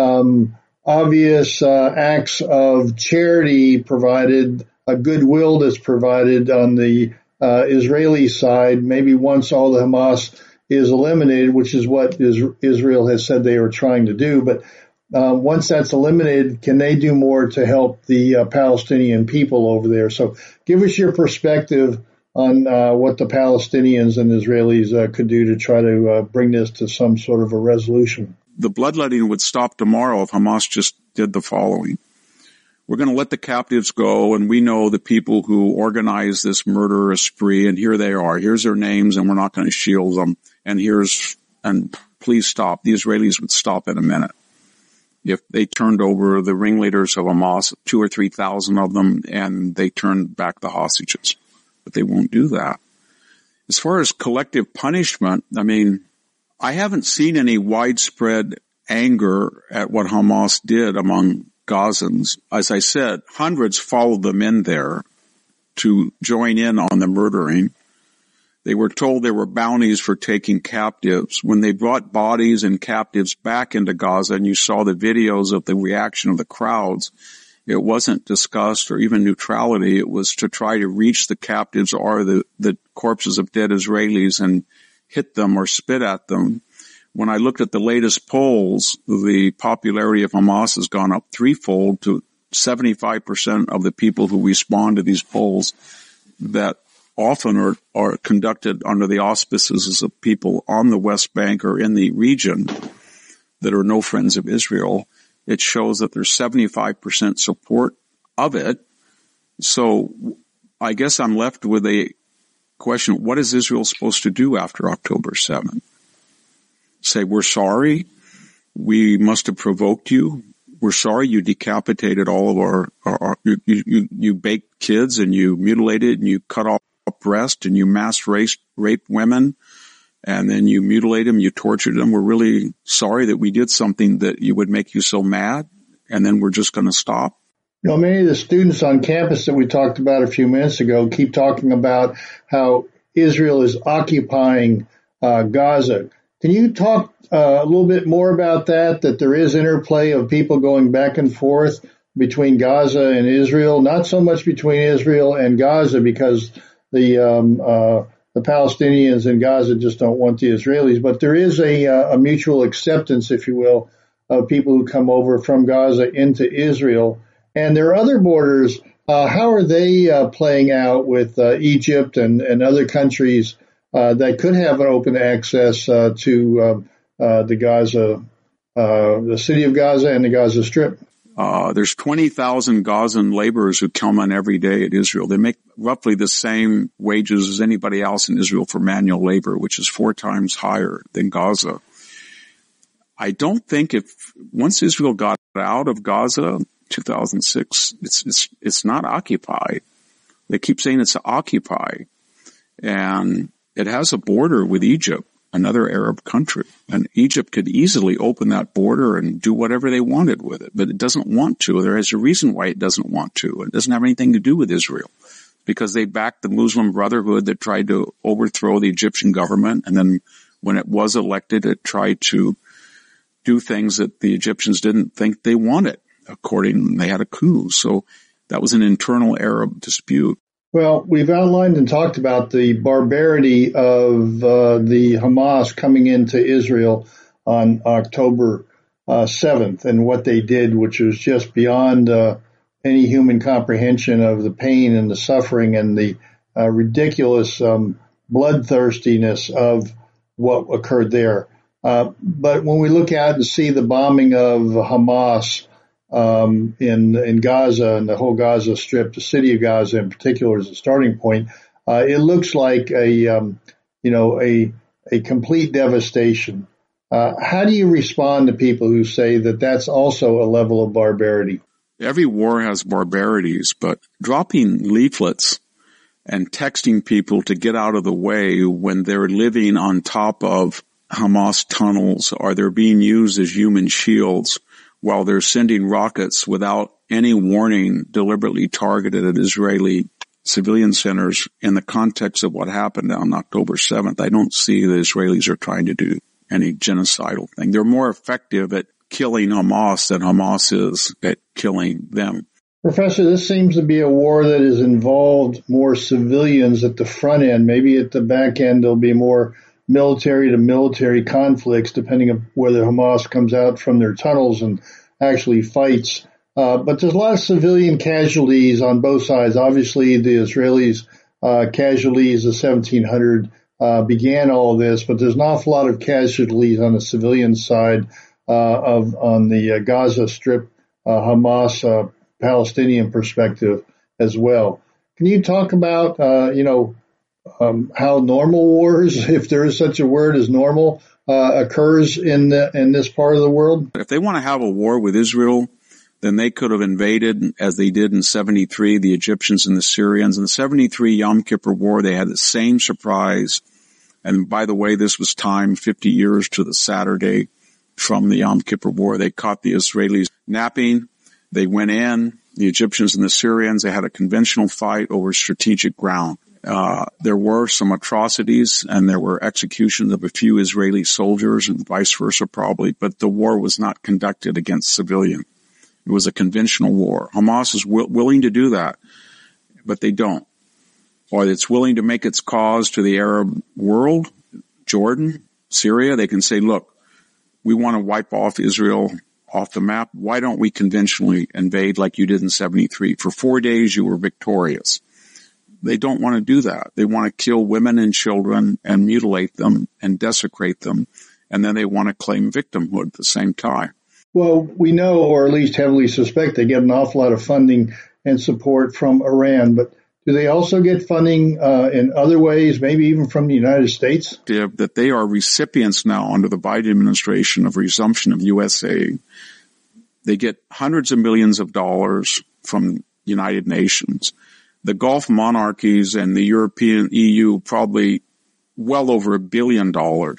obvious acts of charity provided, a goodwill that's provided on the Israeli side, maybe once all the Hamas is eliminated, which is what Israel has said they are trying to do. But once that's eliminated, can they do more to help the Palestinian people over there? So give us your perspective on what the Palestinians and Israelis could do to try to bring this to some sort of a resolution. The bloodletting would stop tomorrow if Hamas just did the following. we're going to let the captives go, and we know the people who organized this murderous spree, and here they are. Here's their names, and we're not going to shield them. And please stop. The Israelis would stop in a minute if they turned over the ringleaders of Hamas, 2,000 or 3,000 of them, and they turned back the hostages. But they won't do that. As far as collective punishment, I mean, I haven't seen any widespread anger at what Hamas did among Gazans. As I said, hundreds followed them in there to join in on the murdering. They were told there were bounties for taking captives. When they brought bodies and captives back into Gaza, and you saw the videos of the reaction of the crowds, it wasn't disgust or even neutrality. It was to try to reach the captives or the corpses of dead Israelis and hit them or spit at them. When I looked at the latest polls, the popularity of Hamas has gone up threefold to 75% of the people who respond to these polls that often are conducted under the auspices of people on the West Bank or in the region that are no friends of Israel. It shows that there's 75% support of it. So I guess I'm left with a question, what is Israel supposed to do after October 7th? Say, we're sorry, we must have provoked you. We're sorry you decapitated all of you baked kids and you mutilated and you cut off breast and you mass raped women and then you mutilated them, you tortured them. We're really sorry that we did something that you would make you so mad, and then we're just going to stop. You know, many of the students on campus that we talked about a few minutes ago keep talking about how Israel is occupying Gaza. Can you talk a little bit more about that there is interplay of people going back and forth between Gaza and Israel, not so much between Israel and Gaza because the Palestinians in Gaza just don't want the Israelis, but there is a mutual acceptance, if you will, of people who come over from Gaza into Israel. And there are other borders. How are they playing out with Egypt and other countries that could have an open access to the Gaza, the city of Gaza and the Gaza Strip? There's 20,000 Gazan laborers who come on every day at Israel. They make roughly the same wages as anybody else in Israel for manual labor, which is 4 times higher than Gaza. I don't think once Israel got out of Gaza, 2006, it's not occupied. They keep saying it's occupied. And it has a border with Egypt, another Arab country. And Egypt could easily open that border and do whatever they wanted with it, but it doesn't want to. There is a reason why it doesn't want to. It doesn't have anything to do with Israel, because they backed the Muslim Brotherhood that tried to overthrow the Egyptian government. And then when it was elected, it tried to do things that the Egyptians didn't think they wanted. They had a coup. So that was an internal Arab dispute. Well, we've outlined and talked about the barbarity of the Hamas coming into Israel on October 7th and what they did, which was just beyond any human comprehension of the pain and the suffering and the ridiculous bloodthirstiness of what occurred there. But when we look out and see the bombing of Hamas in Gaza and the whole Gaza Strip, the city of Gaza in particular as a starting point, it looks like a complete devastation. How do you respond to people who say that that's also a level of barbarity? Every war has barbarities, but dropping leaflets and texting people to get out of the way when they're living on top of Hamas tunnels or they're being used as human shields while they're sending rockets without any warning deliberately targeted at Israeli civilian centers in the context of what happened on October 7th. I don't see the Israelis are trying to do any genocidal thing. They're more effective at killing Hamas than Hamas is at killing them. Professor, this seems to be a war that has involved more civilians at the front end. Maybe at the back end there'll be more military to military conflicts, depending on whether Hamas comes out from their tunnels and actually fights. But there's a lot of civilian casualties on both sides. Obviously, the Israelis' casualties of 1,700 began all of this, but there's an awful lot of casualties on the civilian side on the Gaza Strip. Hamas Palestinian perspective as well. Can you talk about, how normal wars, if there is such a word as normal, occurs in this part of the world? If they want to have a war with Israel, then they could have invaded, as they did in 73, the Egyptians and the Syrians. In the 73 Yom Kippur War, they had the same surprise. And by the way, this was timed 50 years to the Saturday from the Yom Kippur War. They caught the Israelis napping. They went in, the Egyptians and the Syrians. They had a conventional fight over strategic ground. There were some atrocities and there were executions of a few Israeli soldiers and vice versa probably, but the war was not conducted against civilian. It was a conventional war. Hamas is willing to do that, but they don't. Or it's willing to make its cause to the Arab world, Jordan, Syria. They can say, look, we want to wipe off Israel off the map. Why don't we conventionally invade like you did in 73? For 4 days you were victorious. They don't want to do that. They want to kill women and children and mutilate them and desecrate them. And then they want to claim victimhood at the same time. Well, we know, or at least heavily suspect, they get an awful lot of funding and support from Iran. But do they also get funding in other ways, maybe even from the United States? That they are recipients now under the Biden administration of resumption of U.S. aid. They get hundreds of millions of dollars from United Nations. The Gulf monarchies and the European EU probably well over $1 billion.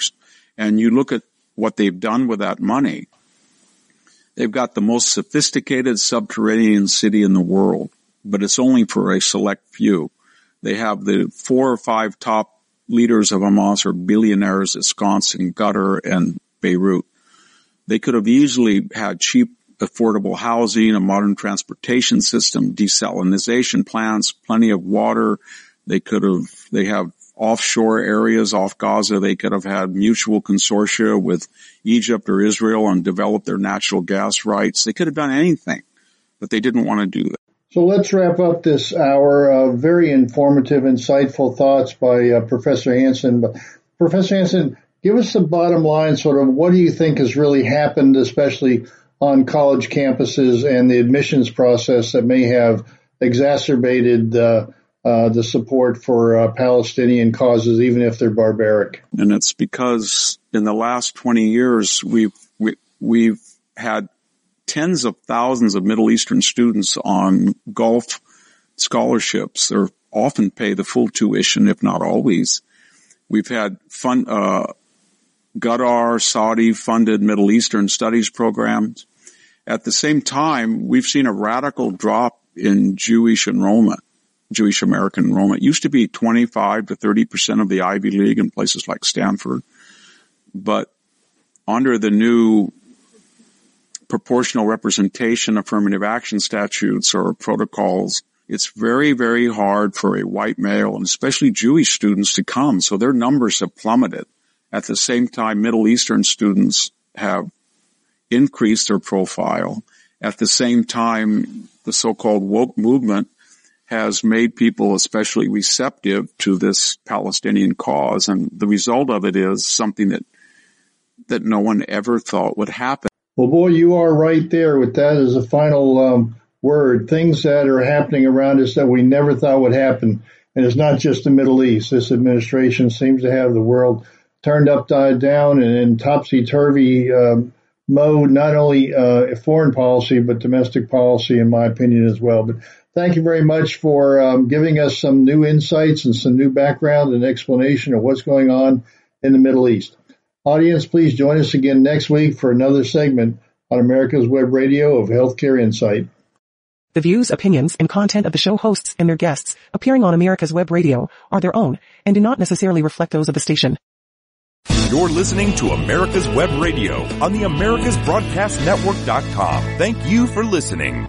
And you look at what they've done with that money. They've got the most sophisticated subterranean city in the world, but it's only for a select few. They have the 4 or 5 top leaders of Hamas are billionaires ensconced in Qatar and Beirut. They could have easily had cheap, affordable housing, a modern transportation system, desalinization plants, plenty of water. They have offshore areas off Gaza. They could have had mutual consortia with Egypt or Israel and developed their natural gas rights. They could have done anything, but they didn't want to do that. So let's wrap up this hour. Very informative, insightful thoughts by Professor Hansen. But Professor Hansen, give us the bottom line, sort of what do you think has really happened, especially on college campuses and the admissions process that may have exacerbated the support for Palestinian causes, even if they're barbaric? And it's because in the last 20 years, we've had tens of thousands of Middle Eastern students on Gulf scholarships. They often pay the full tuition, if not always. We've had Qatar, Saudi-funded Middle Eastern studies programs. At the same time, we've seen a radical drop in Jewish enrollment, Jewish American enrollment. It used to be 25 to 30% of the Ivy League in places like Stanford. But under the new proportional representation affirmative action statutes or protocols, it's very, very hard for a white male and especially Jewish students to come. So their numbers have plummeted. At the same time, Middle Eastern students have increased their profile. At the same time, the so-called woke movement has made people especially receptive to this Palestinian cause. And the result of it is something that no one ever thought would happen. Well, boy, you are right there with that as a final word. Things that are happening around us that we never thought would happen. And it's not just the Middle East. This administration seems to have the world turned upside down and in topsy-turvy mode, not only foreign policy, but domestic policy, in my opinion, as well. But thank you very much for giving us some new insights and some new background and explanation of what's going on in the Middle East. Audience, please join us again next week for another segment on America's Web Radio of Healthcare Insight. The views, opinions, and content of the show hosts and their guests appearing on America's Web Radio are their own and do not necessarily reflect those of the station. You're listening to America's Web Radio on the AmericasBroadcastNetwork.com. Thank you for listening.